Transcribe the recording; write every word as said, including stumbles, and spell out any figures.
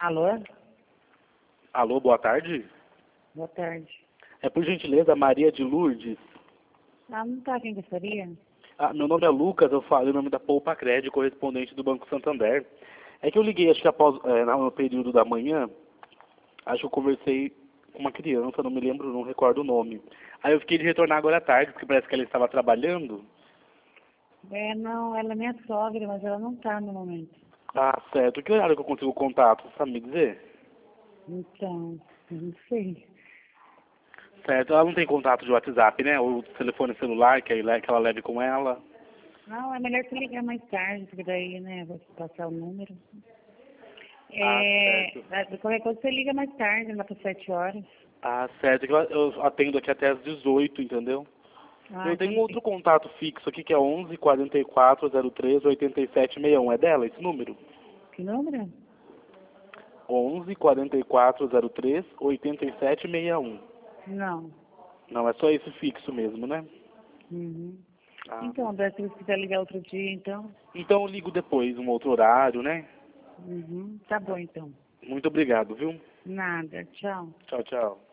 Alô? Alô, boa tarde. Boa tarde. É por gentileza Maria de Lourdes. Ah, não tá quem gostaria? Ah, meu nome é Lucas, eu falo em nome da Poupa Crédito, correspondente do Banco Santander. É que eu liguei, acho que após, é, no período da manhã, acho que eu conversei com uma criança, não me lembro, não recordo o nome. Aí eu fiquei de retornar agora à tarde, porque parece que ela estava trabalhando. É, não, ela é minha sogra, mas ela não tá no momento. Ah, certo. Que horário que eu consigo o contato, você sabe me dizer? Então, eu não sei. Certo, ela não tem contato de WhatsApp, né? Ou telefone celular que, aí- que ela leve com ela. Não, é melhor você ligar mais tarde, porque daí, né, vou te passar o número. Ah, É, certo. vai- qualquer coisa você liga mais tarde, lá para sete horas. Ah, certo. Que Eu eu atendo aqui até às dezoito, entendeu? Ah, Eu então tenho um não outro tem. contato fixo aqui que é onze, quarenta e quatro, zero três, oitenta e sete, sessenta e um. É dela esse número? Que número? onze, quarenta e quatro, zero três, oitenta e sete, sessenta e um. Não. Não, é só esse fixo mesmo, né? Uhum. Ah. Então, Beto, se você quiser ligar outro dia, então. Então eu ligo depois, um outro horário, né? Uhum. Tá bom, então. Muito obrigado, viu? Nada. Tchau. Tchau, tchau.